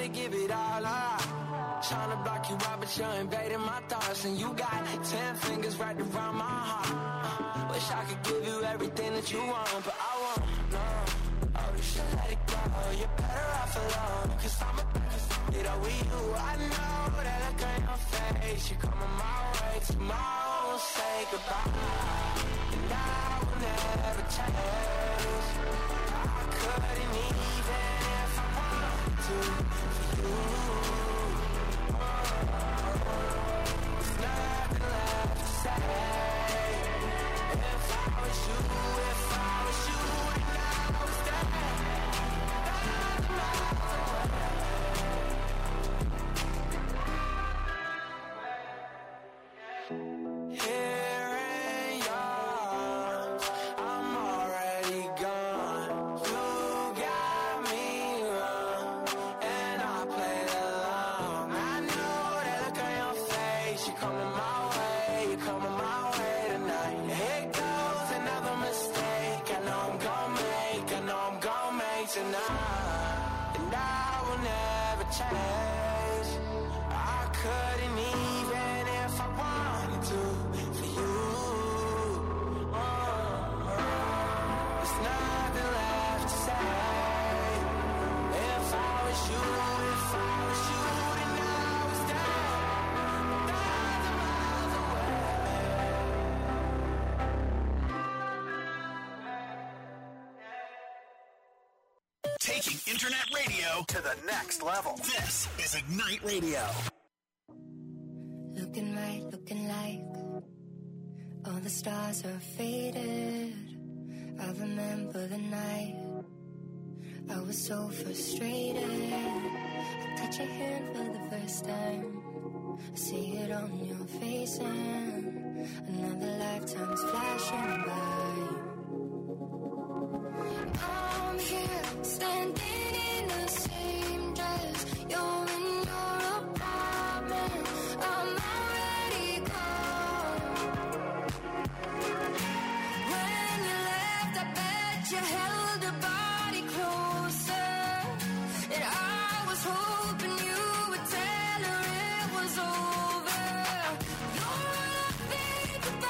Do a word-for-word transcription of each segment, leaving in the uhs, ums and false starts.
to give it all up. Trying to block you out, but you're invading my thoughts. And you got ten fingers wrapped around my heart. uh, Wish I could give you everything that you want, but I won't, no. Oh, you should let it go. You're better off alone, cause I'm about to fuck it up with you. I know that look on your face. You're coming my way. Tomorrow we'll say goodbye, and I will never change. I couldn't even if I wanted to for you. There's nothing left to say. If I was you, if I was you, then I would stay. Here in yours, I'm already gone. You got me wrong, and I played along. I know that look on your face. You're coming my way, you're coming my way tonight. Here goes another mistake. I know I'm gonna make, I know I'm gonna make tonight, and I will never change. I couldn't even if I wanted to for you. Oh, there's nothing left to say. If I was you, if I was you, then I would stay a thousand miles away. Taking internet radio to the next level. This is Ignite Radio. Looking right, looking like all the stars are faded. I remember the night I was so frustrated. I touch your hand for the first time. I see it on your face and another lifetime's flashing by. I'm here, standing in the same dress. You're in your apartment. I'm already gone. When you left, I bet you held her body closer, and I was hoping you would tell her it was over. You're all I think about.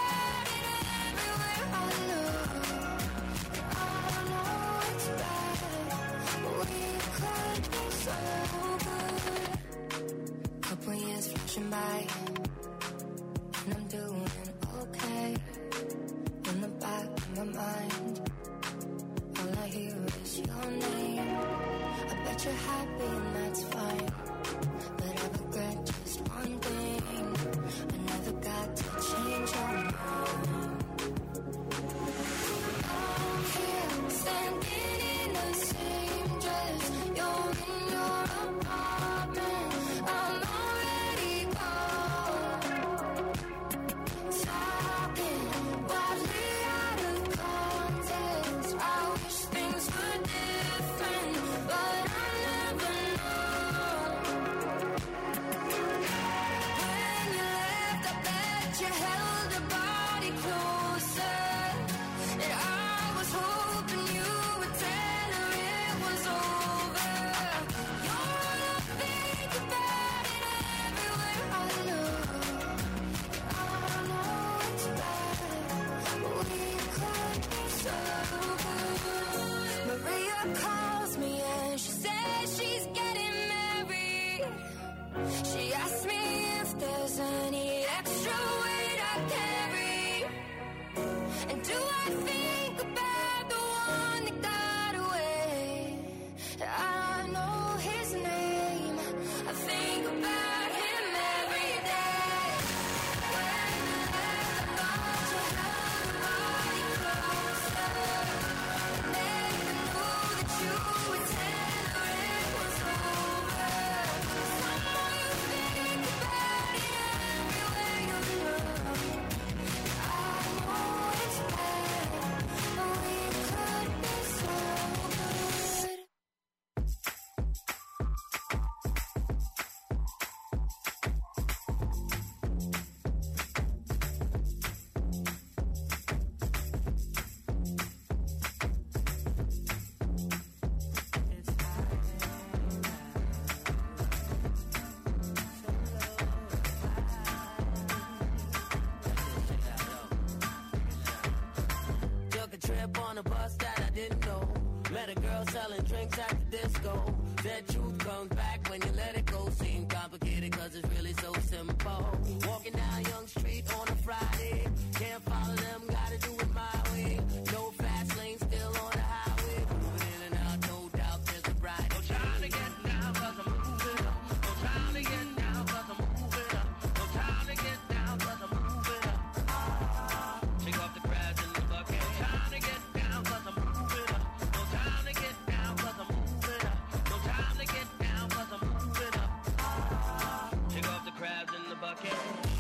step on a bus that I didn't know. Met a girl selling drinks at the disco. That truth comes back when you let it go. Seem complicated cause it's really so simple. Walking down Young Street on a Friday. Can't follow them, gotta do it my way. No fast lane, still on the highway. Moving in and out, no doubt there's a bride. No time to get down cause I'm moving up. No time to get down cause I'm moving up. No time to get down cause I'm moving up. Ah, shake off the crabs in the bucket. No time to get down cause I'm moving up. No time to get down cause I'm moving up. No time to get down cause I'm moving up. Ah, shake off the crabs in the bucket.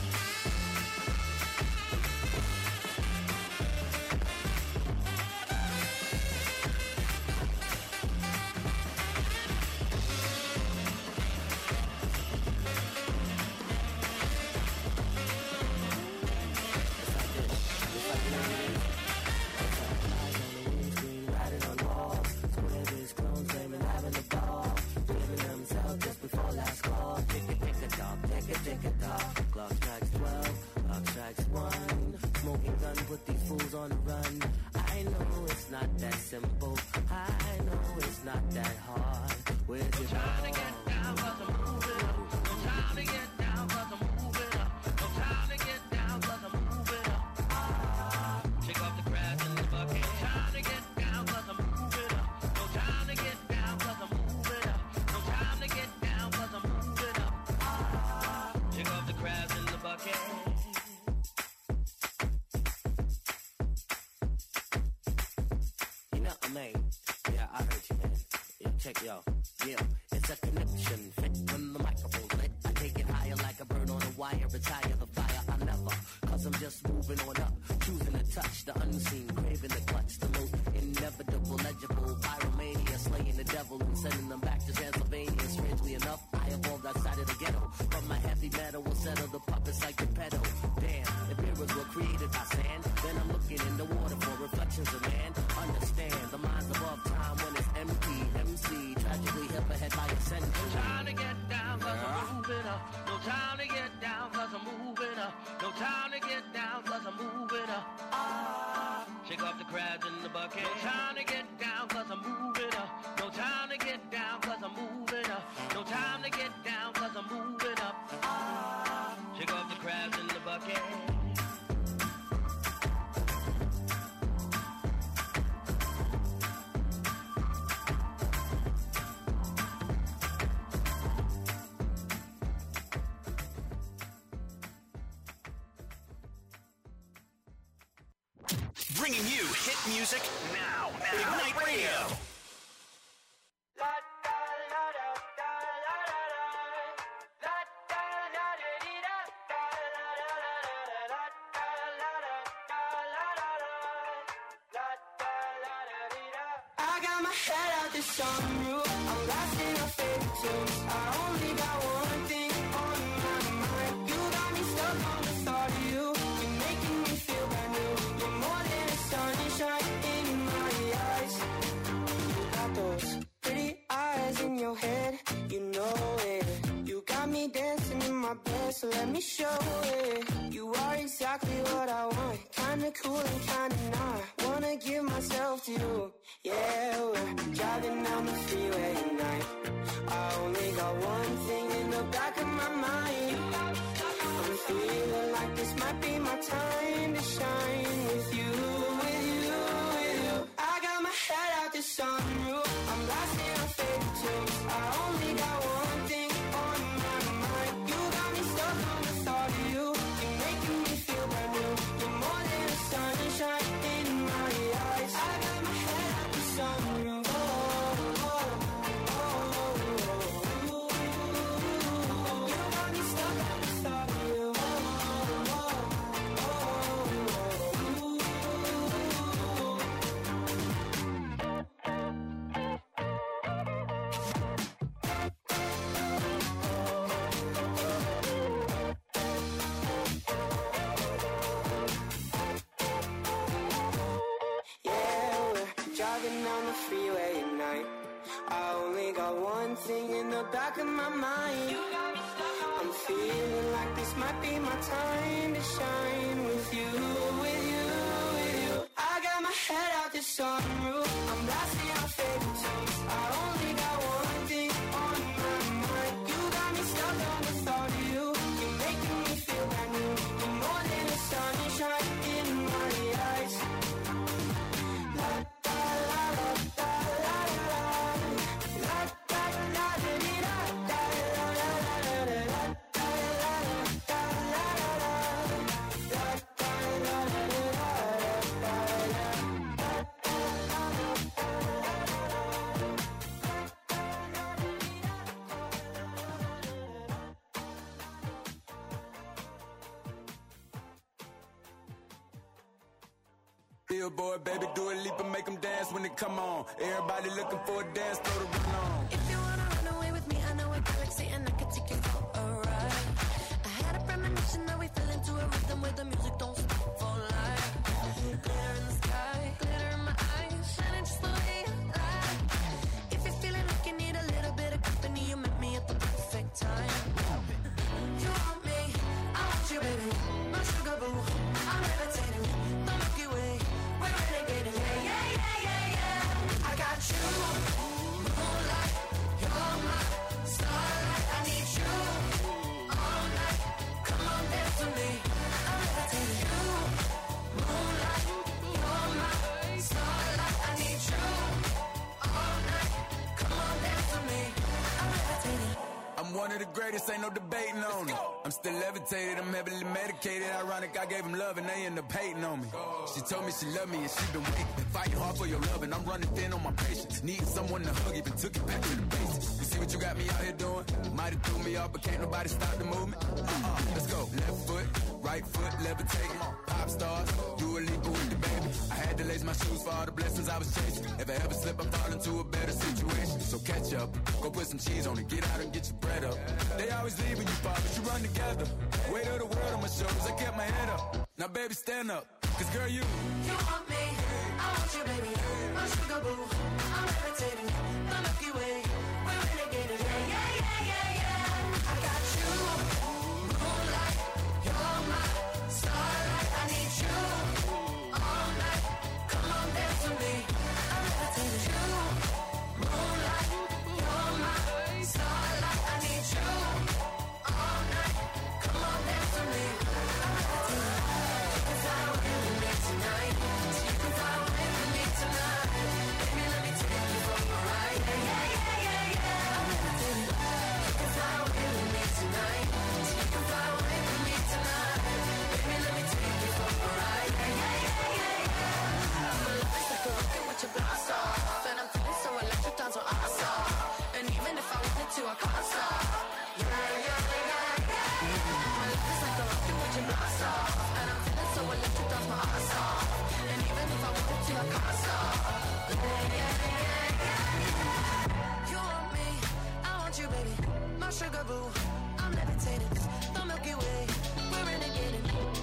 Clock strikes twelve, clock strikes one. Smoking gun, put these fools on the run. I know it's not that simple. I know it's not that hard. Where's your no time to get down cause I'm moving up. No time to get down cause I'm moving up. No time to get down cause I'm moving up. Ah, shake off the crabs in the bucket. No time to get down cause I'm moving up. No time to get down cause I'm moving up. No time to get down cause I'm moving up. Ah, shake off the crabs in the bucket. You know, man. Yeah, I heard you, man. Yeah, check yo. Yeah, it's a connection. Fit when the microphone's lit. I take it higher like a bird on a wire. Retire the fire. I never. Cause I'm just moving on up. Choosing to touch the unseen. Craving the clutch. The most inevitable, legible. Pyromania. Slaying the devil and sending them back to Transylvania. Strangely enough, I evolved outside of the ghetto. From my heavy metal will settle the puppets like the pedal. Damn, if mirrors were created by sand, then I'm looking in the water for reflections of man. Understand, the mind's above time when it's empty. M C, tragically hip ahead by a century. No time to get down cause yeah. I'm moving up. No time to get down cause I'm moving up. No time to get down cause I'm moving up. Ah, shake off the crabs in the bucket. No time to get down cause I'm moving up. No time to get down cause I'm moving up. No time to get down cause I'm moving up. Ah, shake off the crabs in the bucket. Bringing you hit music now. now. Ignite Radio. I got my head out the sunroof. I'm lost in a fairy tale. I only got one thing on my mind. You got me stuck on the thought of you. You're making me feel brand new. You're more than a sunshine in my eyes. You got those pretty eyes in your head. You know it. You got me dancing in my bed, so let me show it. You are exactly what I want. Kinda cool and kinda not. Wanna give myself to you. Yeah, we're driving down the freeway at night. I only got one thing in the back of my mind. I'm feeling like this might be my time to shine with you, with you, with you. I got my head out the sunroof. I'm lost in a fairy tale. I only got one thing on my mind. You got me stuck on the thought of you. You're making me feel brand new. You're more than a sunshine in my eyes. I got my head out the sunroof. Oh, oh, oh, oh, oh. You got me stuck on the thought of you. Oh, oh, oh, yeah, we're driving down the freeway at night. I only got one thing in the back of my mind. I'm feeling like this might be my time to shine with you, with you, with you. I got my head out the billboard, baby, do a leap and make them dance when it come on. Everybody looking for a dance, throw the run on. If you wanna run away with me, I know a galaxy and I can take you for a ride. I had a premonition that we fell into a rhythm where the music don't stop for life. Glitter in the sky, glitter in my eyes, shining just the way you like. If you're feeling like you need a little bit of company, you met me at the perfect time. You want me, I want you, baby, my sugar boo. I'm levitating, the Milky Way, we're renegading, yeah, yeah, yeah, yeah, yeah. I got you, moonlight, you're my starlight. I need you all night, come on, dance with me. I'm levitating, you, moonlight, you're my starlight. I need you all night, come on, dance with me. I'm levitating. I'm one of the greatest, ain't no debating on it. I'm still levitated, I'm heavily medicated. Ironic, I gave him love and they end up hating on me. She told me she loved me and she been waiting. Fighting hard for your love and I'm running thin on my patience. Needing someone to hug, even took it back to the basics. You see what you got me out here doing? Might have threw me off, but can't nobody stop the movement. Uh-uh, let's go. Left foot, right foot, levitating. Pop stars, do a leap with the baby. I had to lace my shoes for all the blessings I was chasing. If I ever slip, I fall into a better situation. So catch up, go put some cheese on it, get out and get your bread up. They always leave when you fall, but you run together. Weight of the world on my shoulders, I kept my head up. Now baby, stand up, cause girl, you You want me, I want you, baby, my sugar boo. I'm levitating, the Milky Way, we're renegading, yeah, yeah, yeah, yeah, yeah. I got you, moonlight, you're my starlight. I need you all night, come on, dance with me. I'm levitating, you, moonlight, you're my starlight. I need you all night, come on, dance with me. I'm levitating. You can fly away with me tonight. So you can fly away with me tonight. Baby, let me take you for a ride. Yeah, yeah, yeah, yeah, yeah. I'm levitating. You can fly away with me tonight. So you can fly away with me tonight. Baby, let me take you for a ride. Yeah, yeah, yeah, yeah, yeah. My love is like a rocket with your blast off, and I'm feeling so electric, down so awesome. And even if I wanted to, I can't stop. Yeah, yeah, yeah, yeah. My love is like a rocket with your blast off, and I'm feeling so electric, down my ass off. And even if I wanted to, I can't stop. Yeah, yeah, yeah, yeah. You want me, I want you, baby, my sugar boo. I'm levitating, the Milky Way, we're renegading.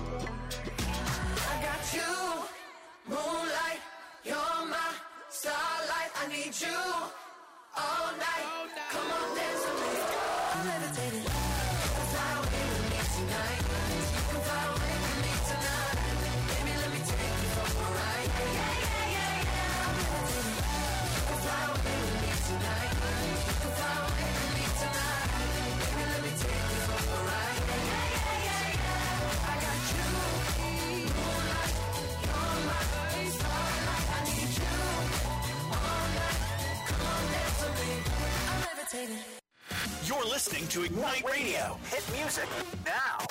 I got you, moonlight, you're my starlight. I need you all night, come on, dance with me. I'm levitating. You can fly away with me tonight. You can fly away with me tonight. Baby, let me take you for a ride. Yeah, yeah, yeah, yeah, yeah. I'm levitating. You can fly away with me tonight. You can fly away with me tonight. Baby, let me take you for a ride. Yeah, yeah, yeah, yeah, yeah. I got you, moonlight, you're my starlight. I need you all night, come on, dance with me. I'm levitating. You're listening to Ignite Radio. Hit music now.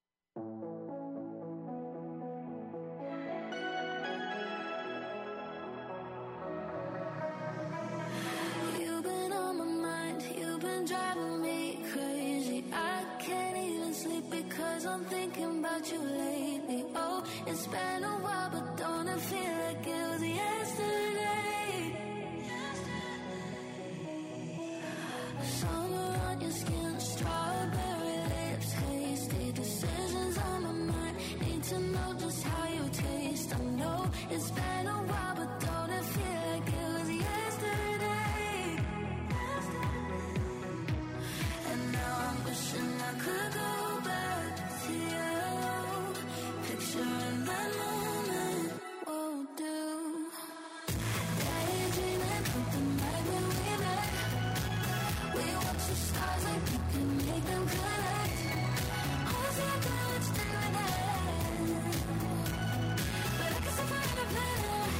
You've been on my mind, you've been driving me crazy. I can't even sleep because I'm thinking about you lately. Oh, it's been a while, but don't it feel like it was yesterday? Summer on your skin, strawberry lips, hasty decisions on my mind. Need to know just how you taste. I know it's been a while, but don't it feel like it was yesterday? And now I'm wishing I could go back to you. Picturing that moment won't do. Daydreaming, put the night when we met. We watch the stars like we can make them connect. Always like let's do it again. But I guess I'll find a better.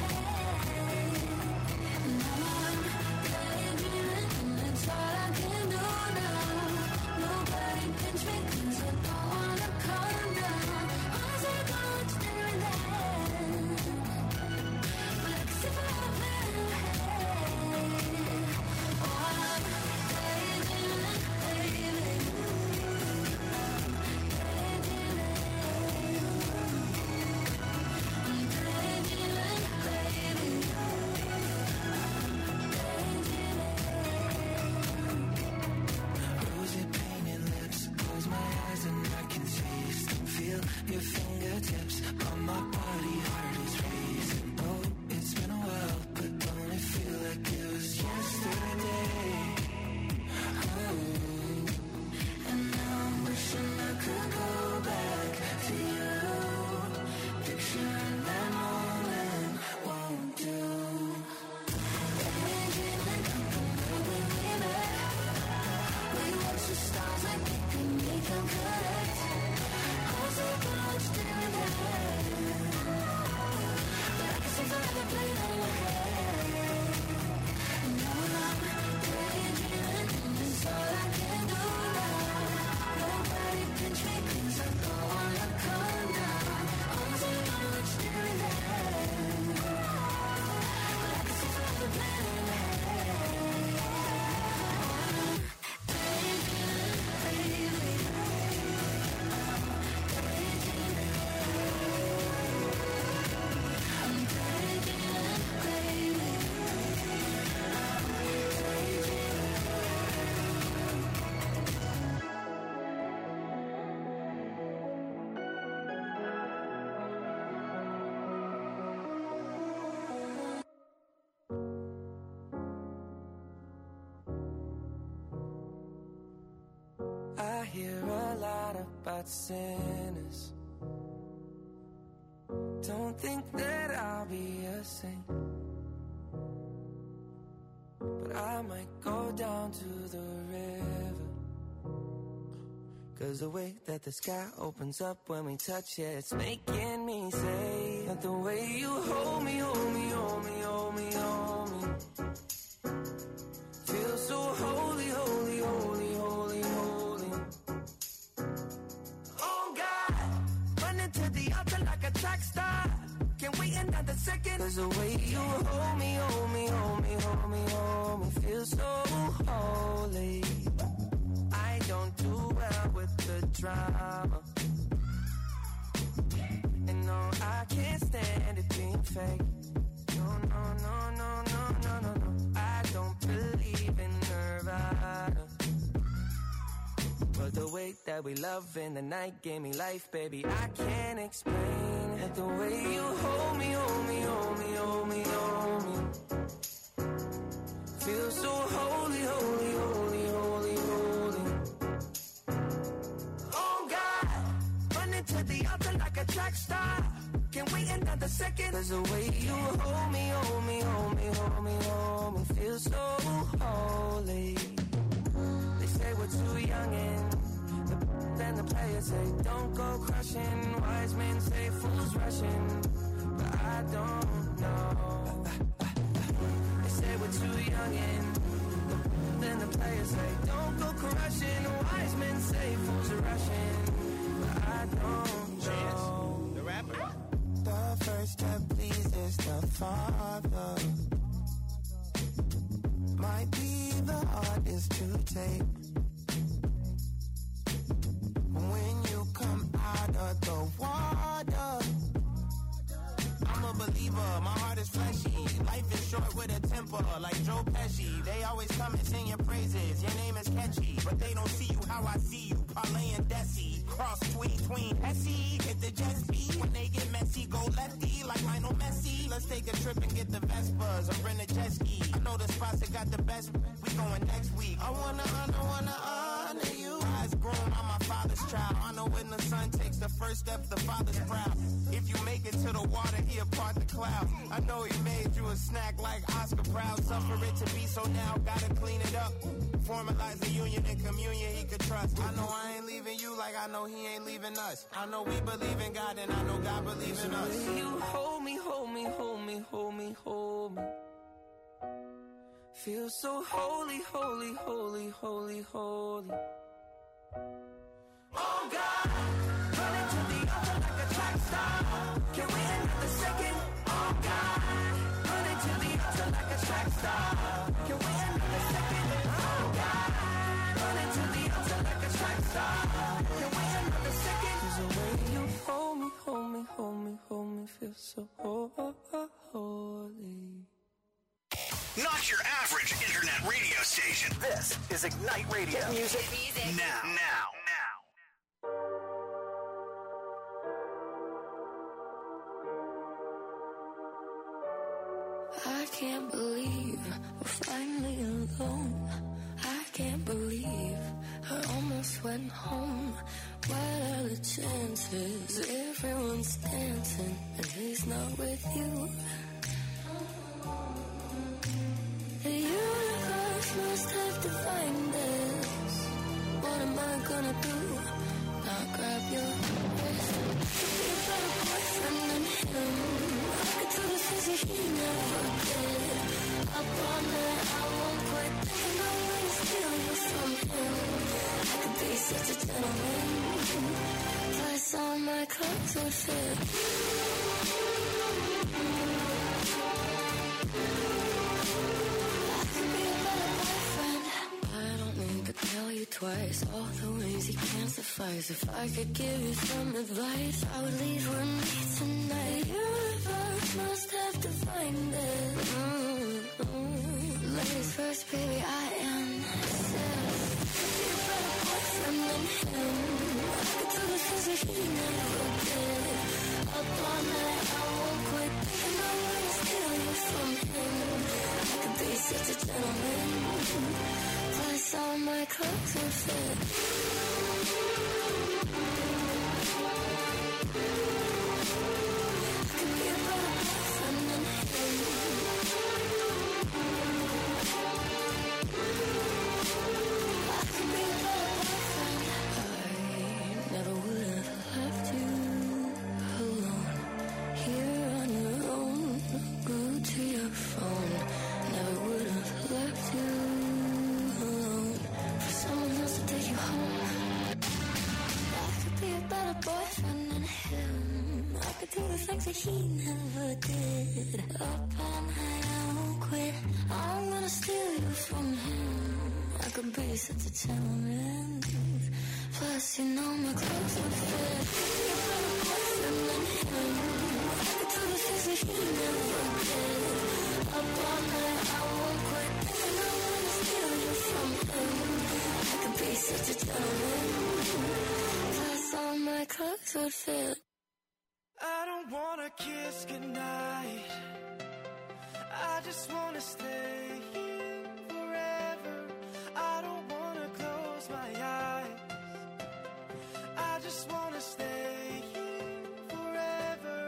playing in my head. Now I'm daydreaming, it's all I can do now. Nobody can trick 'cause I don't wanna come down. I'm saying I'm not staring at. Like it's all I've been playing in my head. I hear a lot about sinners. Don't think that I'll be a saint, but I might go down to the river. 'Cause the way that the sky opens up when we touch it, it's making me say that the way you hold me, hold me, hold me, hold me, hold me, feels so holy, holy, holy, holy, holy. Oh God, running to the altar like a track star. Can't wait another second. 'Cause the way you hold me, hold me, hold me, hold me, hold me, feels so holy. I don't do well with the drama, and no, I can't stand it being fake. No, no, no, no, no, no, no, no. I don't believe in Nirvana, but the way that we love in the night gave me life, baby. I can't explain it. The way you hold me, hold me, hold me, hold me, hold me, feels so holy, holy, holy, holy, holy. Oh God, running to the altar like a track star. Can't wait another second. 'Cause the way you hold me, hold me, hold me, hold me, hold me, feels so holy. They say we're too young and then the players say don't go crushing. Wise men say fools rushing, but I don't know. They say we're too young and then the players say don't go crushing. Wise men say fools are rushing, but I don't know. The rapper. The first step pleases the Father. Might be the hardest to take. When you come out of the water, I'm a believer, my heart is fleshy. Life is short with a temper, like Joe Pesci. They always come and sing your praises, your name is catchy, but they don't see you how I see you. Parlay and Desi, cross tween, tween, Essie. Hit the jet speed, when they get messy, go lefty, like Lionel Messi. Let's take a trip and get the Vespas, or rent a jet ski. I know the spots that got the best, we going next week. I wanna honor, wanna honor you. Eyes grown, I'm my father's child. I know when the son takes the first step, the father's proud. If you make it to the water, he'll part the cloud. I know he made you a snack like Oscar Proud. Suffer it to be so now, gotta clean it up. Formalize the union and communion he could trust. I know I ain't leaving you like I know he ain't leaving us. I know we believe in God and I know God believes in us. You hold me, hold me, hold me, hold me, hold me, feel so holy, holy, holy, holy, holy. Oh God, running to the altar like a track star. Can we end another second? Oh God, running to the altar like a track star. Can we end another second? Oh God, running to the altar like a track star. Can we end another second? 'Cause the way you hold me, hold me, hold me, hold me, feel so holy. Not your average internet radio station. This is Ignite Radio. Music. Music. Now. Now. Now. I can't believe we're finally alone. I can't believe I almost went home. What are the chances? Everyone's dancing and he's not with you. The universe must have defined this. What am I gonna do? Not grab your wrist. You're a better boyfriend than him. I could tell this is things that he never did. Up all night, I won't quit thinking I'm gonna steal you from him. I could be such a gentleman, plus all my clothes would fit. I could be a better boyfriend. I don't need to tell you twice all the ways he can't suffice. If I could give you some advice, I would leave with me tonight. The universe must have defined it. Mm-hmm. Ladies first, baby, I am obsessed. Be a better boyfriend than him. I could do the things that he never did. Up all night, I won't quit thinking I'm gonna steal you from him. I could be such a gentleman, plus all my clothes would fit. I could be a better boyfriend than him. I could be a better boyfriend. I never would have left you alone, here on your own. Glued to your phone. Never would have left you alone for someone else to take you home. I could be a better boyfriend than him. I could do the things that he never did. Up all night, I won't quit. I'm gonna steal you from him. I could be such a gentleman, plus you know my clothes would fit. Be a better boyfriend than him. I could do the things that he never did. Up all night, I won't quit thinking I'm gonna steal you from him. I could be such a gentleman, plus all my clothes would fit. I don't wanna kiss goodnight. I just wanna stay here forever. I don't wanna close my eyes. I just wanna stay here forever.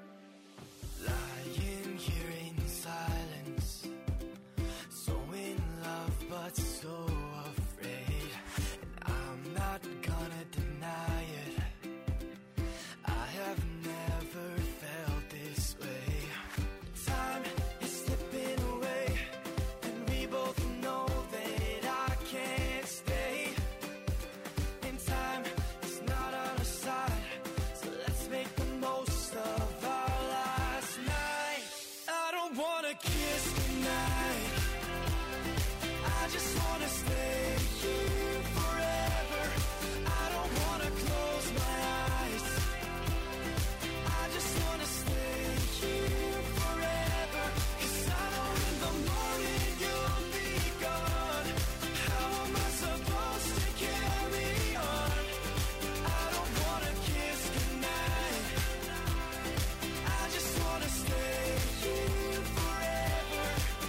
Lying here in silence, so in love but so afraid. And I'm not gonna deny it, I have never felt this way. Time is slipping away, and we both know that I can't stay. And time is not on our side, so let's make the most of our last night. I don't wanna kiss goodnight, I just wanna stay here forever. I don't wanna close my eyes, I just wanna stay here forever. 'Cause I know in the morning you'll be gone. How am I supposed to carry on? I don't wanna kiss goodnight, I just wanna stay here forever.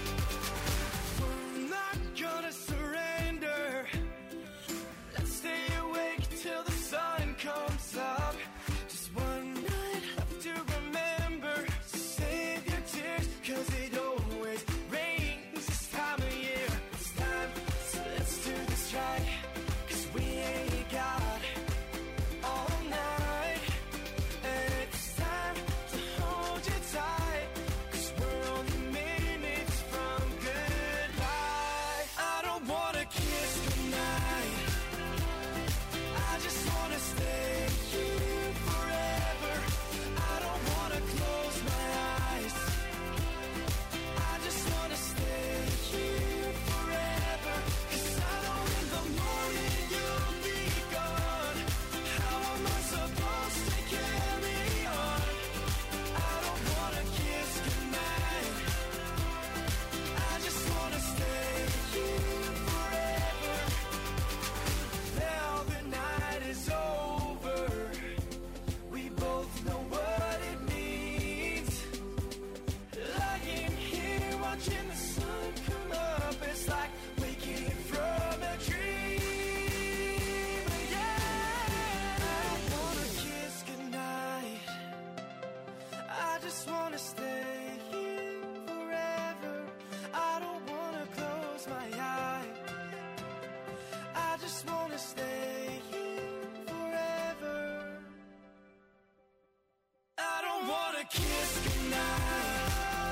We're not gonna surrender, let's stay awake till the sun comes up. Just one night left to remember, so save your tears, 'cause it always rains this time of year. It's time, so let's do this right, 'cause we ain't got all night. And it's time to hold you tight, 'cause we're only minutes from goodbye. I don't wanna kiss goodnight, I just wanna stay here forever. I don't wanna close my eyes, I just wanna stay here forever. 'Cause I know in the morning you'll be gone. How am I supposed to carry on? I don't wanna kiss goodnight, I just wanna stay here forever. Now the night is over, we both know what it means. Lying here watching the sun come up, it's like waking from a dream. Yeah, I don't wanna kiss goodnight, I just wanna stay here forever. I don't wanna close my eyes, I just wanna stay here forever. I don't wanna kiss goodnight.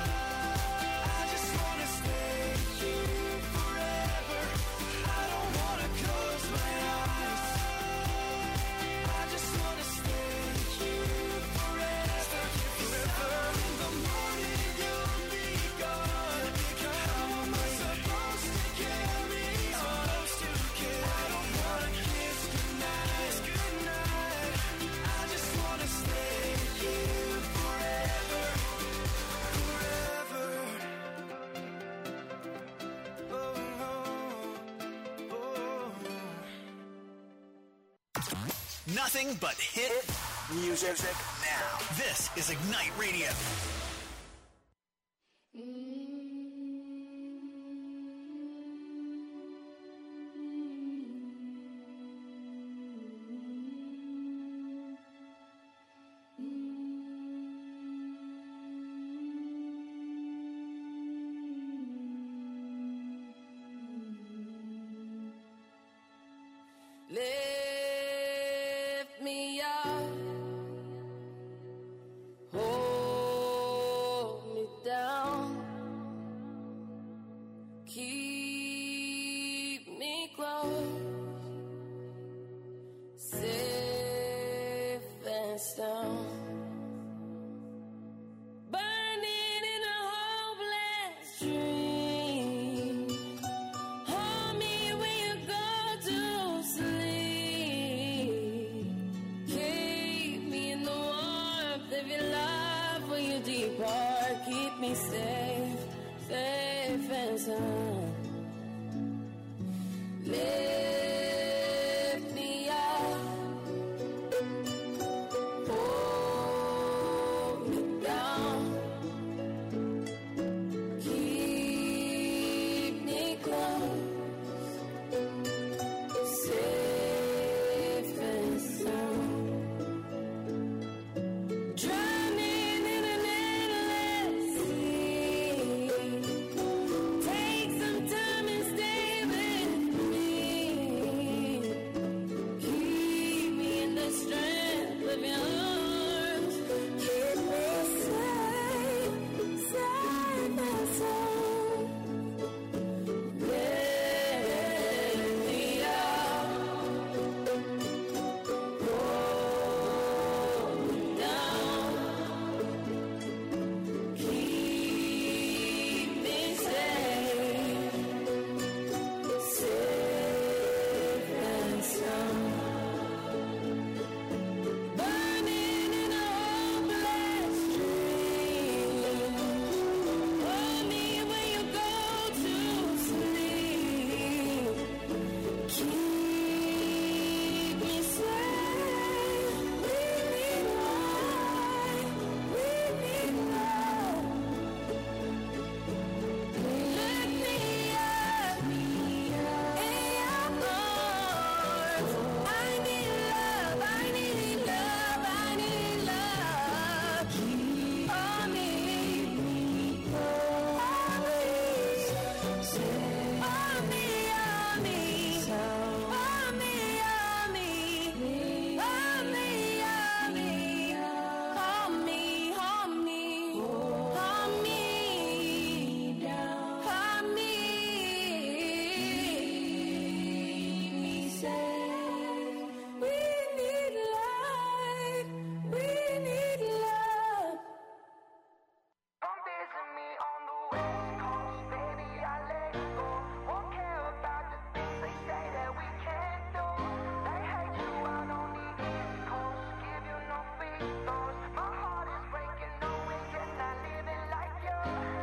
Nothing but hit music now. This is Ignite Radio. Lift me up, hold me down, keep me close, safe and sound. Burning in a hopeless dream. Hold me when you go to sleep. Keep me in the warmth of your love when you depart. Keep me safe, safe and sound. Lift me up, hold me down, keep me close, safe and sound. Drowning in an endless sea. Take some time and stay with me. Keep me in the strength of your arms. Keep me safe, safe and sound. Lift me up, hold me down, keep me safe, safe and sound. Burning in a hopeless dream. Hold me when you go to sleep. Keep me safe. We need light. We need love. Lift me up in your arms. I need love. I need love. I need love. On me. On me. On me. On me. On me. On me. On me. On me. On me. On me. On me. On me. We need light. We need love. Come visit me on the West Coast, baby, I let go. Won't care about the things they say that we can't do. They hate you out on the East Coast, give you no free throws. My heart is breaking, knowing you're not living like you.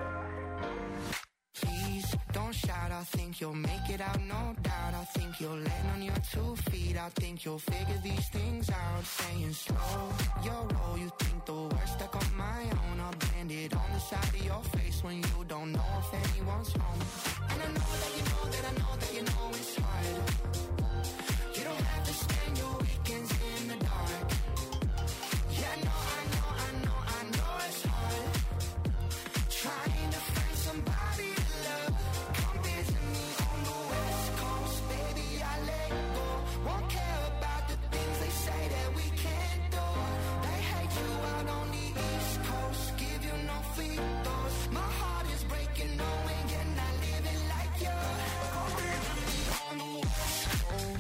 Please don't shout, I think you'll make it out, no doubt. I think you'll land on your two feet. I think you'll figure these things out. Saying slow your roll, you think the worst stuck on my own. I'll blend it on the side of your face when you don't know if anyone's home. And I know that you know that I know that you know it's hard. You don't have to spend your weekends in the dark. Yeah, I know, I know, I know, I know it's hard. Trying to find somebody to love. Come visit me on the West Coast, baby, I let go. Won't care about the things they say that we can't do. They hate you out on the East Coast, give you no free throws. My heart is breaking, knowing you're not living like you. Come visit me on the West Coast.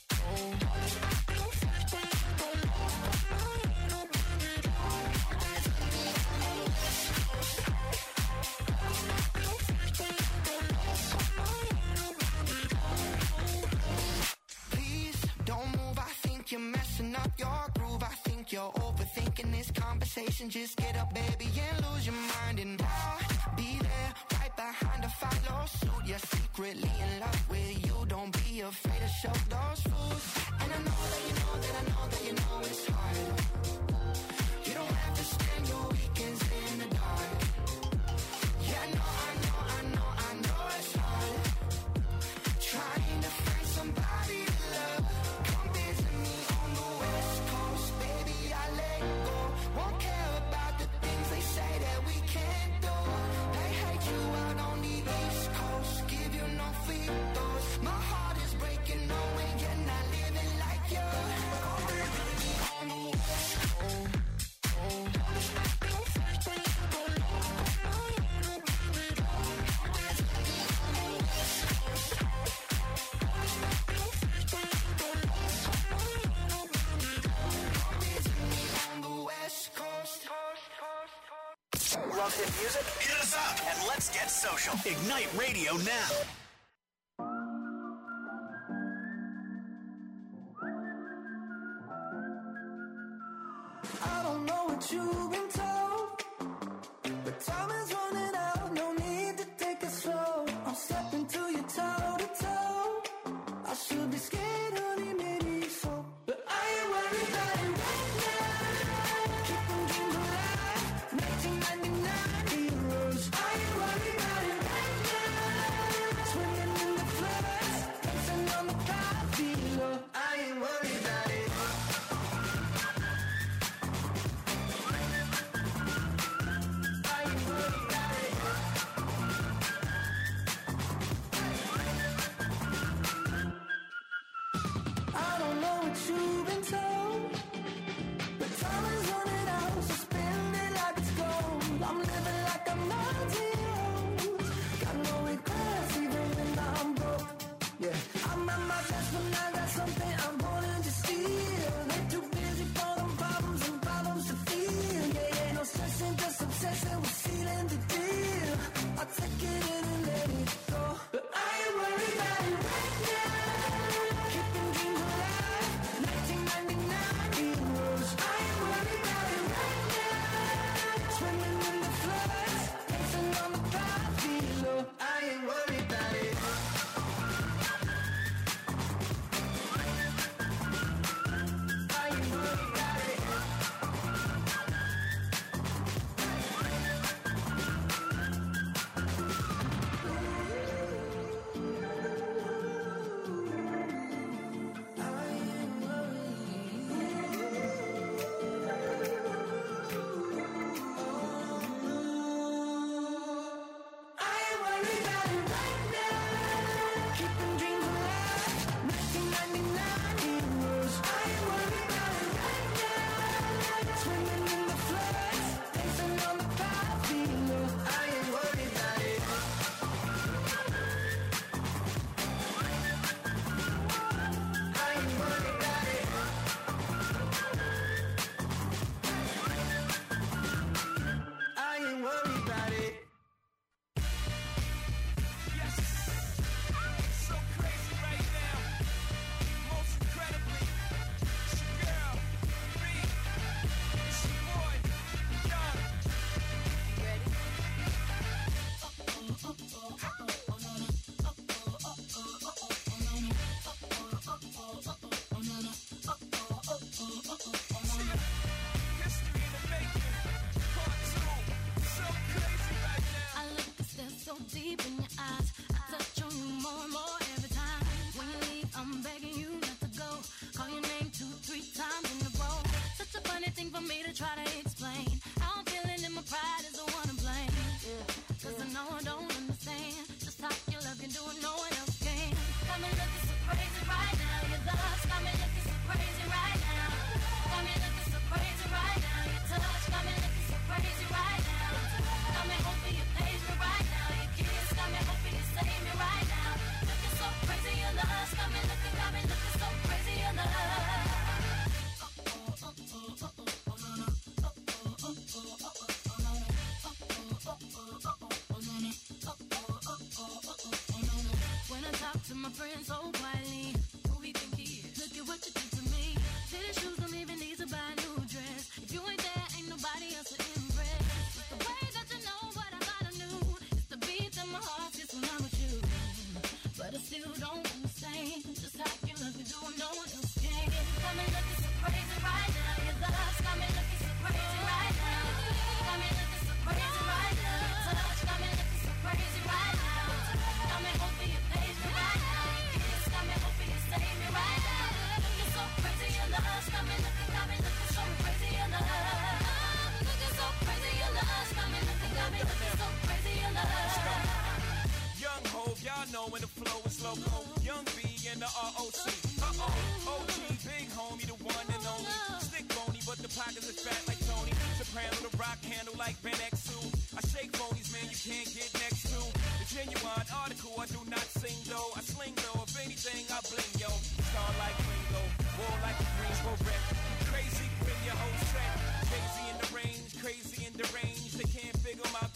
Please don't move, I think you're messing up your groove. I think you're overthinking this conversation. Just get up, baby, and lose your mind. And I'll be there, right behind to follow suit. You're secretly in love with you. Don't be afraid to show those fools. And I know that you know that I know that most hit music? Hit us up and let's get social. Ignite Radio now. I don't know what you've been told, but time is running out. No need to take it slow. I'm stepping to you toe to toe. I should be scared, honey, maybe so, but I ain't worried about it right now. Keep them dreams alive. nineteen ninety-nine heroes. I ain't worried about it right now. Swimming in the floods, dancing on the cloud below. I ain't worried about it. I don't know what you've been told, but time is running out, so spend it like it's gold. I'm living like I'm nineteen old. Got no regrets even when I'm broke. Yeah, I'm at my best when I got something I'm gonna just steal. They're too busy for them problems and problems to feel. Yeah, yeah, no stressing, just obsessing with sealing the deal. I'll take it in and let it go, but I ain't worried about it right now. Keep them dreams alive. nineteen ninety-nine heroes. I ain't worried about it right now. Swimming in the floods, dancing on the cloud below. I ain't worried about it. I ain't worried about it. I ain't worried about it right now. Keep them dreams alive. nineteen ninety-nine heroes. I ain't worried about it right now. Swimming in the floods, dancing on the cloud below. I ain't worried about it. I ain't worried about it. I ain't worried about it. Yes, so crazy right now. Most incredibly, it's your girl, me. It's your boy, Young. Ready? History in the making, part two. So crazy right now. I look and stare so deep in your eyes. I touch on you more and more every time. When you leave, I'm begging you not to go. Call your name two, three times in a row. Such a funny thing for me to try to explain. How I'm feeling and my pride is the one to blame. Cause I know I don't understand just how your love can do it, no one else can. Got me looking so crazy right now. Your love got me looking so crazy right now. Got me looking so crazy right now. Your touch got me looking so crazy right now. Got me hoping you page me right now. Your kiss got me hoping you save me right now. Looking so crazy, your love got me looking, got me looking so crazy, your love. When I talk to my friends so quietly, who we think he is? Look at what you did to me. Fitted shoes don't even need to buy a new dress. If you ain't there, ain't nobody else to impress. It's the way that you know what I thought I knew. It's the beat that my heart gets when I'm with you. But I still don't understand just how you love me, do no one else can. Got me looking so crazy right now. Your love's got me looking so crazy right now. Got me looking so crazy right now. Your touch got me looking so crazy right now. Got me hoping you page me right now. Your kiss got me hoping you save me right now. Looking so crazy, your love's got me looking, got me looking so crazy, your love. Looking so crazy, your love's got me looking, got me looking so crazy, your love. Young Hov, y'all know when the flow is loco. Young B and the R O C. Uh-oh, O G, big homie, the one and only. Stick bony, but the pockets are fat like Tony. Soprano, the rock handle like Ben X two. I shake phonies, man, you can't get next to. The genuine article, I do not sing though. I sling though, if anything, I bling, yo. Star like Ringo, war like a Greensboro wreck. Crazy, bring your whole set. Crazy in the range, crazy in the range. They can't figure my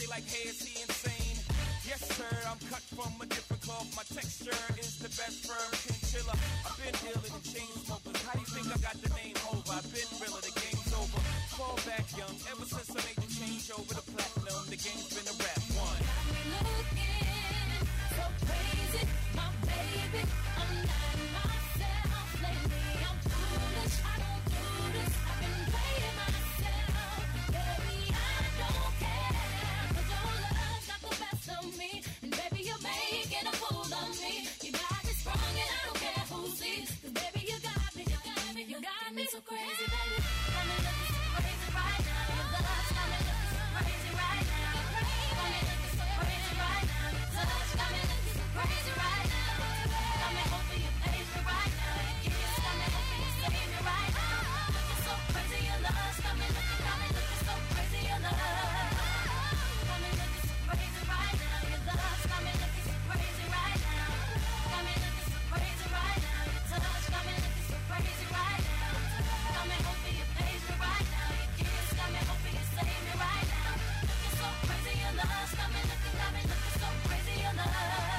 they like, hey, is he insane? Yes, sir, I'm cut from a different cloth. My texture is the best firm chinchilla. I've been dealing in chain smokers. How do you think I got the name over? I've been realer, the game's over. Fall back young, ever since I made the change over to platinum, the game's been a rap one. Got me looking so crazy, my baby. I'm not myself lately. I'm foolish, I don't do this. I've been playing myself, baby. I don't care, 'cause your love got the best of me, and baby, you're making a fool of me. You got me sprung, and I don't care who sees, 'cause baby, you got me, you got me, you got me so crazy, baby. Got me looking so crazy right now. Your love's got me looking so crazy right now. Got me looking so crazy right now. Your touch got me looking so crazy right now. Got me hoping you save me right now. Your kiss got me hoping you save me right now. Looking so crazy, your love's got me looking, got me looking so crazy, your love. Got me looking so crazy right now. Your love's got me looking so crazy right now. Got me looking so crazy right now. Your touch got me looking so crazy right now. Got me hoping you save me right now. Your kiss got me hoping you save me right now. Looking so crazy, your love's got me looking, got me looking so crazy, your love.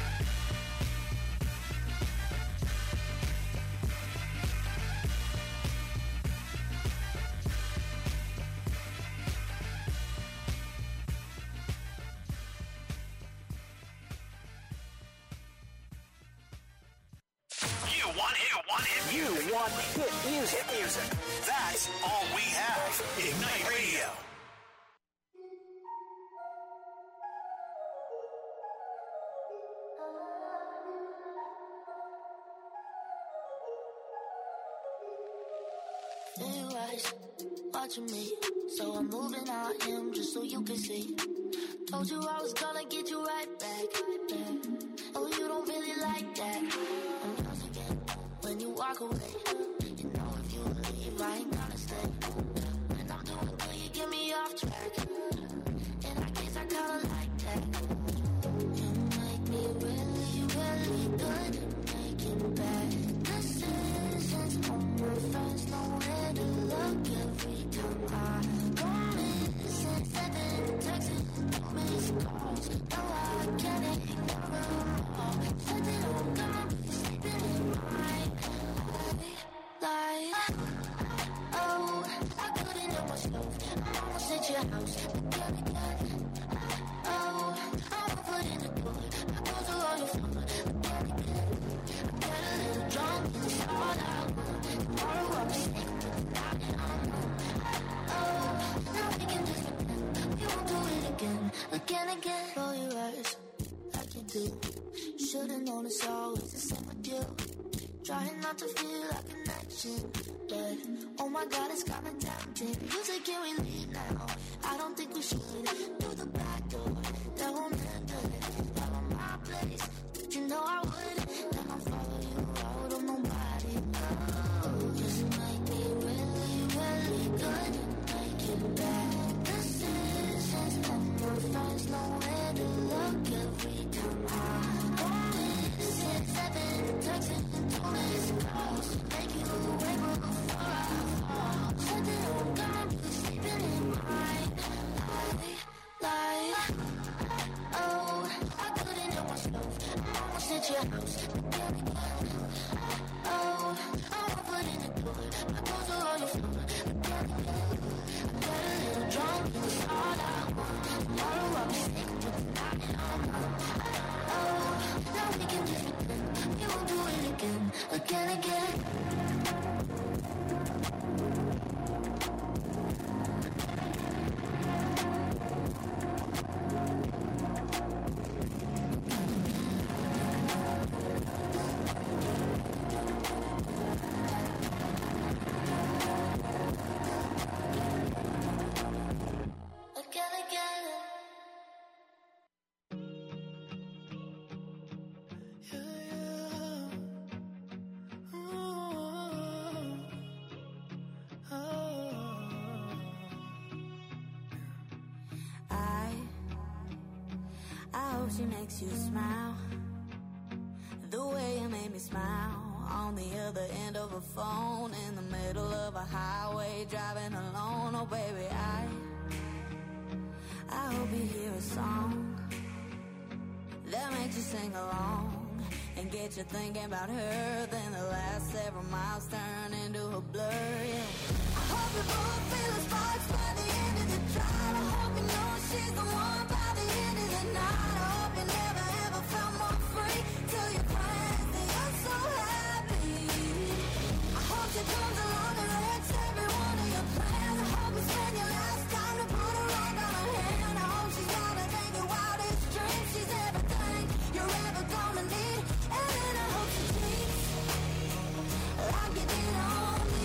You want it, you want it, you want hit music. Hit music. That's all we have. Ignite Radio. Blue eyes watching me, so I'm moving on him just so you can see. Told you I was gonna get you right back. Yeah. Oh, you don't really like that. I'm yours again when you walk away. You know if you leave, I ain't gonna stay. When I'm doing good, you get me off track. And I guess I kinda like that. You make me really, really good at making bad decisions. On my friends, nowhere to look every time I go missing. Seven texts, two missed calls. No, I can't ignore them all. Said that I'm gonna be sleeping in my life. Oh, I couldn't help myself. I'm almost at your house. Again, again. Oh, I'm put in the door. My clothes are on your floor. Again, again. I get a little drunk and it's all I want. Tomorrow I'll be sick, but tonight I'm on. Oh, now we can just pretend we won't do it again. Again, again. Roll your eyes like you do. Should've known it's always the same with you. Trying not to feel a connection, but oh my God, it's kinda tempting. You say, can we leave now? I don't think we should. Through the back door, that won't end good. That on my place, but you know I would. Then I'll follow you out on nobody. Oh, just make me really, really good at making bad decisions. And my friends nowhere to look every time I go missing. Seven texts and two missed calls. Make you wait before I fall. Said that I'm gonna be sleeping in my life. Oh, I couldn't help myself. I'm almost at your house. Again, again. Oh, I'm put in the door. My clothes are on your floor. Again, again. I get a little drunk and it's all I want. Tomorrow I'll be sick, but tonight I'm on. Oh, now we can just pretend we won't do it again. Again, again. Again, again. I, I hope she makes you smile. The way you made me smile on the other end of a phone in the middle of a highway driving alone. Oh baby, I, I hope you hear a song that makes you sing along and get you thinking about her. Then the last several miles turn into a blur, yeah. I hope you both feel the sparks by the end of the drive. I hope you know she's the one by the end of the night. I hope you never ever felt more free. Tell your friends that you're so happy. I hope she comes along and wrecks every one of your plans. I hope you spend your last time to put a rock on her hand. I hope she's not a think your wildest dream. She's everything you're ever gonna need. And then I hope she cheats like you did on me.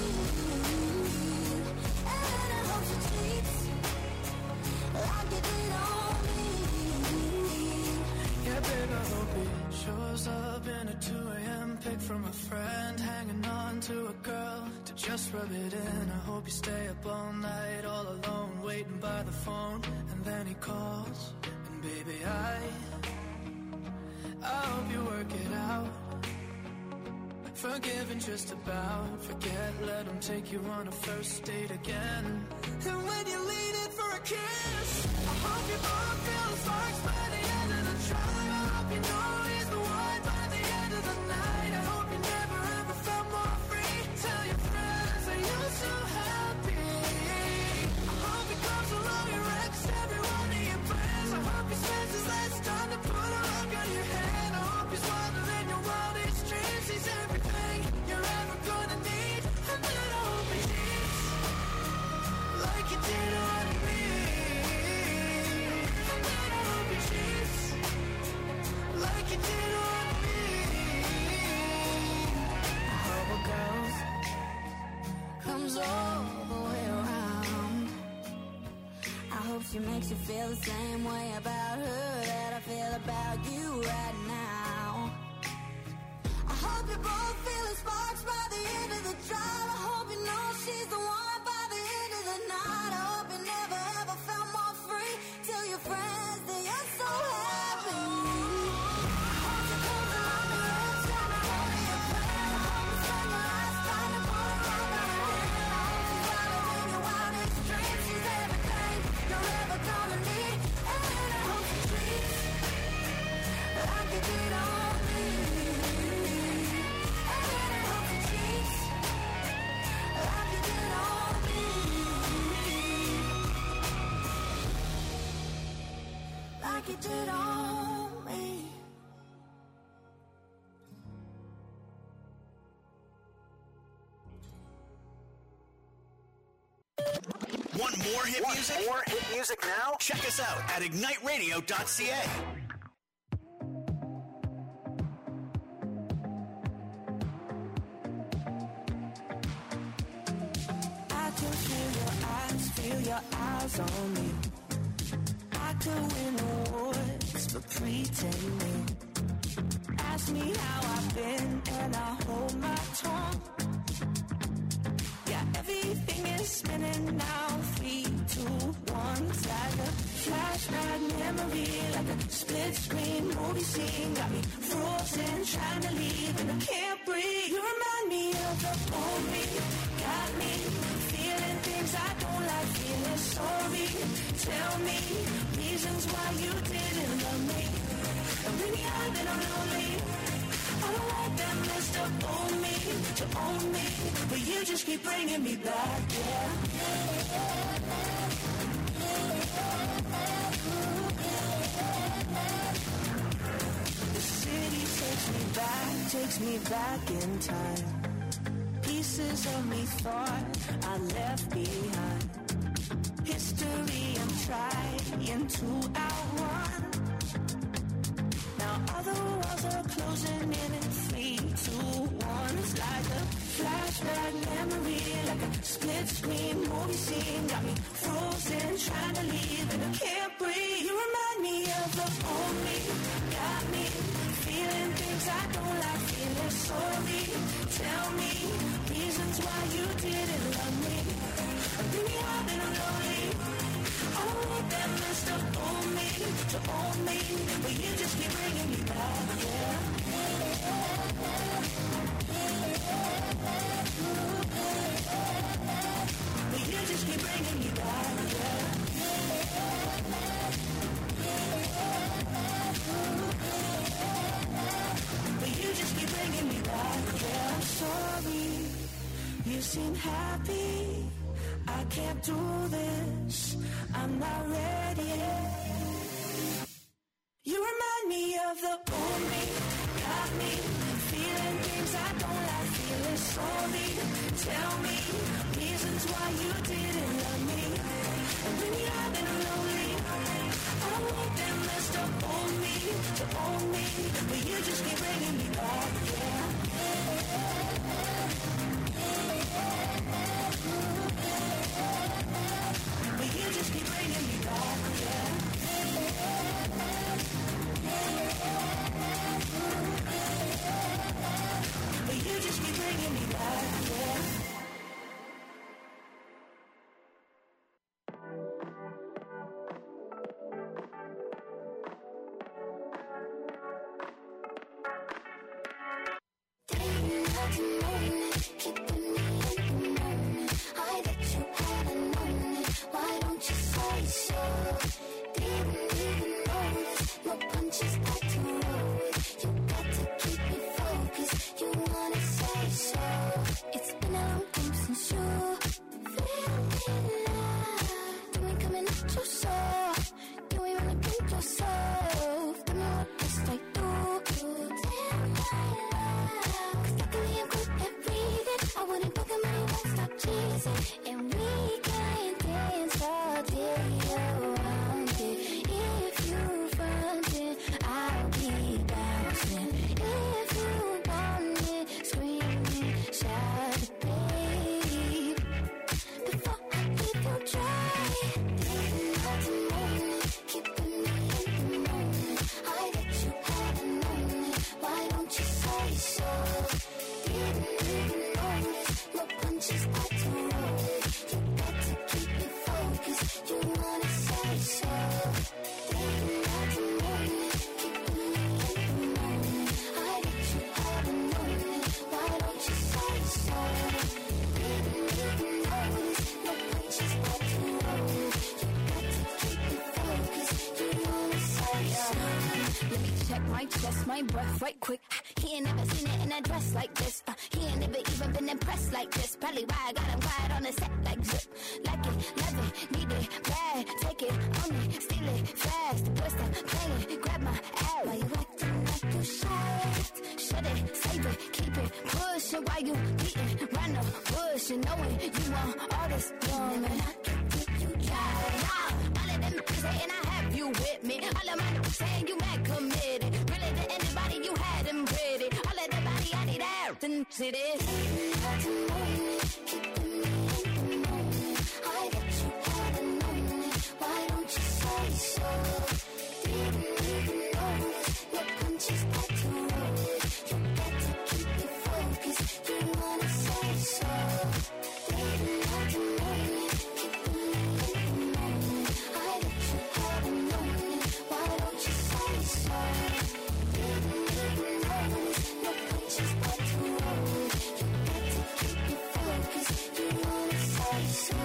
And then I hope she cheats like you did on me. Yeah, babe, I hope he shows up in a two a.m. pic from a friend, hanging on to a girl to just rub it in. I hope you stay up all night, all alone, waiting by the phone, and then he calls, and baby, I, I hope you work it out. Forgiving just about, forget, let him take you on a first date again. And when you lean in for a kiss, I hope you both feel the sparks by the end of the drive. I hope you know he's the one by the end of the night. I hope you never ever felt more free. Tell your friends that you're so happy. I hope he comes along and wrecks every one of your plans. I hope he spends his last time to put a rock on your hand. I hope he's wilder than your wildest dreams. He's everything you're ever gonna need. And then I hope he cheats like you did on me. And then I hope he cheats like you did on me. I hope a girl comes all the way around. I hope she makes you feel the same way about her that I feel about you right now. I hope you both feel the sparks by the end of the drive. I hope you know she's the one by the end of the night. I hope you never ever felt more free. Tell your friends that you're so happy. I hope she comes along and wrecks every one of your plans. I hope you spend your last time to put a rock on her hand. I hope she's wilder than your wildest dreams. She's everything you're ever gonna need. And then I hope she treats like you did on me. And then I hope she cheats like you did on me. Like you did on me. Want more hit Want music? more hit music now? Check us out at ignite radio dot c a. I can feel your eyes, feel your eyes on me. I could win awards for pretending. Ask me how I've been and I hold my tongue. Yeah, everything is spinning now. Three, two, one. It's like a flashback memory, like a split screen movie scene. Got me frozen, trying to leave and I can't breathe. You remind me of the old me. Got me feeling things I don't like feeling. Sorry, tell me reasons why you didn't love me. And when you're then I'm lonely. I don't want that messed up on me to own me, but you just keep bringing me back, yeah. The city takes me back, takes me back in time. Pieces of me thought I left behind. History I'm trying to outrun. Now other walls are closing in in three, two, one. It's like a flashback memory, like a split screen movie scene. Got me frozen, trying to leave and I can't breathe. You remind me of the old me. Got me feeling things I don't like feeling. Sorry, tell me reasons why you didn't love me. I'm thinking hard and I'm lonely. I don't want that messed up on me to own me, but you just keep bringing me back, yeah. But you just keep bringing me back, yeah. seem happy. I can't do this, I'm not ready. You remind me of the old me, got me feeling things I don't like feeling slowly. Tell me reasons why you didn't love me. And when you're been lonely, I want them as to own me, to own me. But you just keep bringing me back, yeah. But you just keep bringing me back, yeah. But you just keep bringing me back, yeah. Right quick, he ain't never seen it in a dress like this. Uh, he ain't never even been impressed like this. Probably why I got him quiet on the set like zip. Like it, love it, need it, bad. Take it, own it, steal it, fast. Twist it, play it, grab my ass. Why you acting like you shy? Shut it, save it, keep it, push it. While you beating round the bush and knowing you want all this woman. I can keep you dry. All of them saying I have you with me. All of my saying you mad committed. Really to anybody you had them pretty. All of the body I need out and see this. I bet you hadn't known it. Why don't you say so? Didn't even notice your punches got to roll. You got to keep it focused. You wanna say so? Didn't have to know it. Keeping me in the moment. I bet you hadn't known it. Why don't you say so? Didn't even notice your punches got to roll. You got to keep it focused. You wanna say so?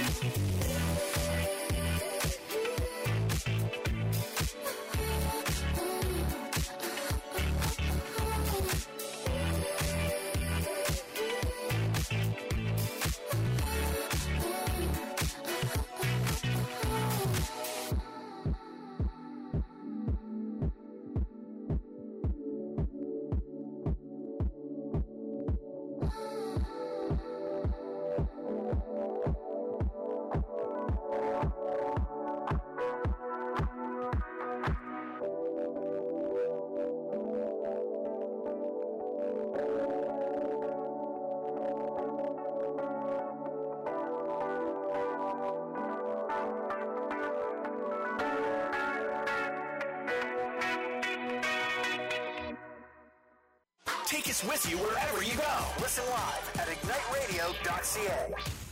Take us with you wherever you go. Listen live at ignite radio dot c a.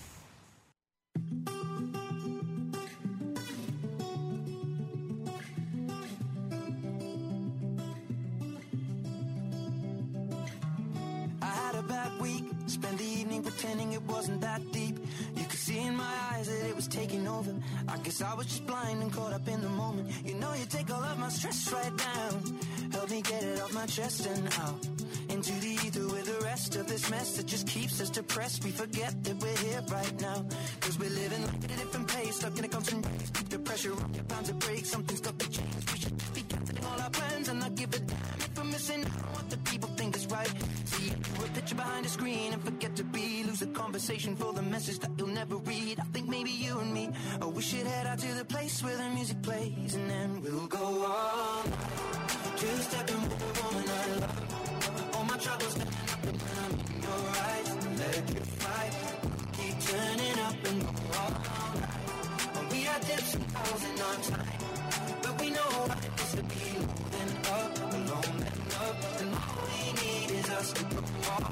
I had a bad week, spent the evening pretending it wasn't that deep. You could see in my eyes that it was taking over. I guess I was just blind and caught up in the moment. You know you take all of my stress right down. Help me get it off my chest and out. into the ether with the rest of this mess that just keeps us depressed. We forget that we're here right now, cause we're living life at a different pace, stuck in a constant race. Keep the pressure on, you're bound to break, something's got to change. We should be canceling all our plans and not give a damn if we're missing out on what the people think is right. See a picture behind a screen and forget to be, lose the conversation for the message that you'll never read. I think maybe you and me, oh, we should head out to the place where the music plays, and then we'll go all night, two-stepping with the woman I love. All my troubles standing up and when I'm in your eyes, electrified. Keep turning up and go all night. Oh, we had dips and falls in our time, but we know what it is to be low and up, alone and up, and all we need is us to go all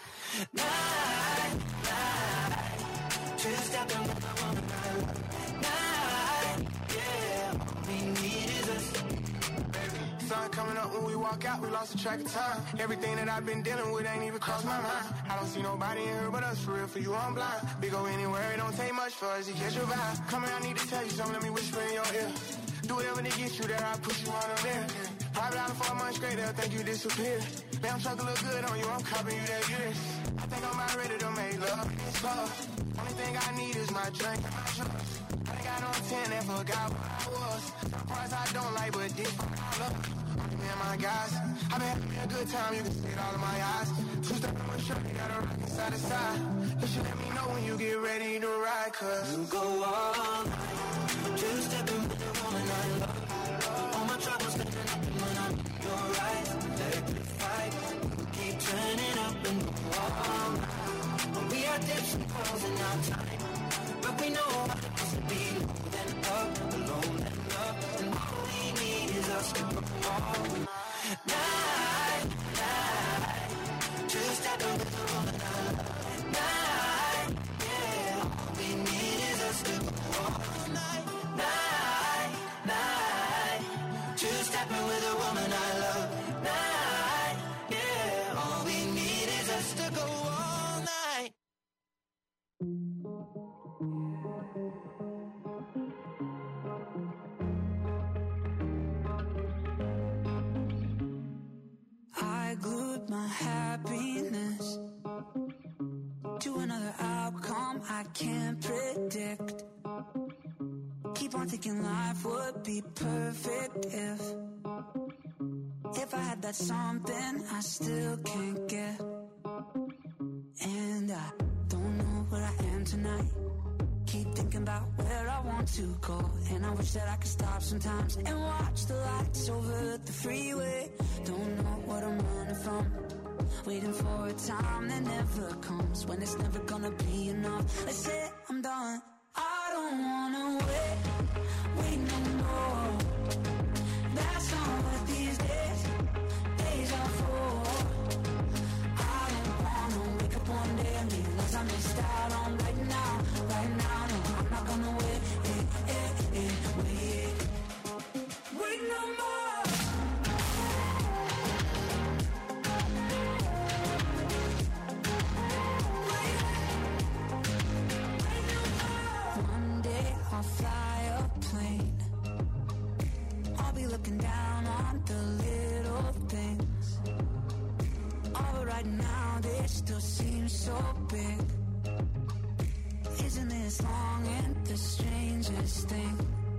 night, night. Two-stepping with the woman I love. Night, yeah, all we need is us. Sun coming up when we walk out, we lost the track of time. Everything that I've been dealing with ain't even crossed my mind. I don't see nobody in here but us, for real, for you I'm blind. We go anywhere, it don't take much for us to catch your vibe. Come here, I need to tell you something, let me whisper in your ear. Do whatever to get you there, I'll push you on up there. Five dollars for a month straight, they'll think you disappear. Damn, truck look good on you, I'm copying you that years. I think I'm about ready to make love. It's love. Only thing I need is my drink and my drugs. I think I don't ten and forgot what I was. Some parts I don't like, but this I love. Me and my guys, I've been having a good time, you can see it all in my eyes. Two step on my shirt, you gotta rock it side to side. You should let me know when you get ready to ride, cause you go all night, two stepping with the woman I love. All my troubles standing up and when I'm in your eyes, electrified. Keep turning up and go all night. We had dips and falls in our time, but we know what it is to be low and up, alone and up, and all we need is us to go all night, night. Two stepping with the woman I love. Night, yeah, all we need is us to go all night, night, night. Two stepping with a woman I love. Night, yeah, all we need is us to go all night. I glued my happiness to another outcome I can't predict. Keep on thinking life would be perfect if If I had that something I still can't get. And I don't know where I am tonight. Keep thinking about where I want to go, and I wish that I could stop sometimes and watch the lights over the freeway. Don't know what I'm running from, waiting for a time that never comes, when it's never gonna be enough. Let's say I'm done. I don't wanna wait, wait no more. That's not what these days, days are for. I don't wanna wake up one day and realize I missed out on right now, right now. No, I'm not gonna wait, eh, eh, eh, wait, wait no more. One day I'll fly a plane. I'll be looking down on the little things. Oh, but right now they still seem so big. Isn't this long and the strangest thing?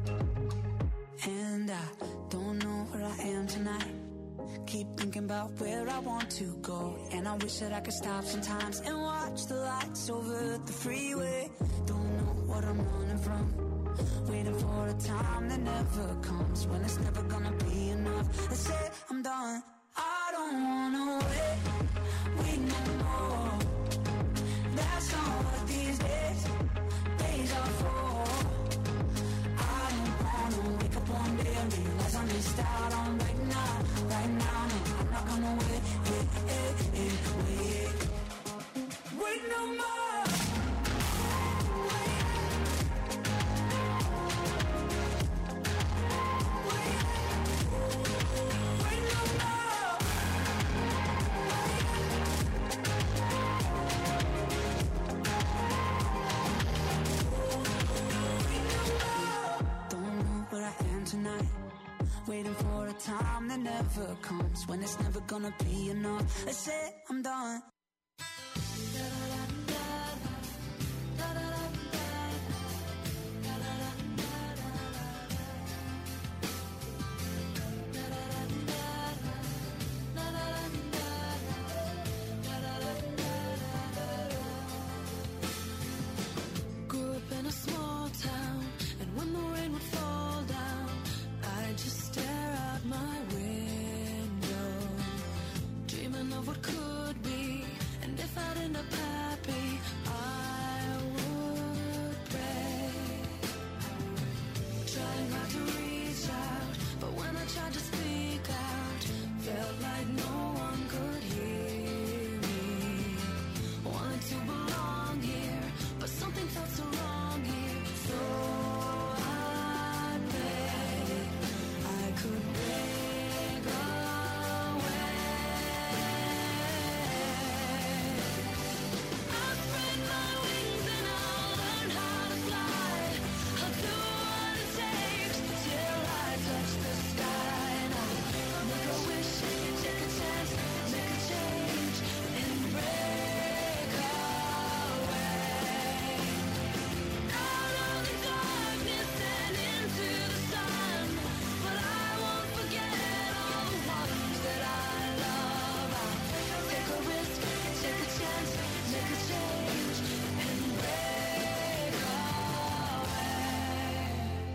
And I don't know where I am tonight. Keep thinking about where I want to go, and I wish that I could stop sometimes and watch the lights over the freeway. Don't know what I'm running from, waiting for a time that never comes, when it's never gonna be enough. Let's say I'm done. I don't wanna wait, wait no more. That's not what these days, days are for. I don't wanna wake up one day and realize I missed out on right now, right now. No, I'm not gonna wait, wait, wait, wait, wait, wait no more. Tonight, waiting for a time that never comes, when it's never gonna be enough. I said I'm done. Grew up in a small town, and when the rain would fall down, I'd just stare out my window, dreaming of what could be. And if I'd end up happy, I would pray, trying hard to reach out, but when I tried to speak out, felt like no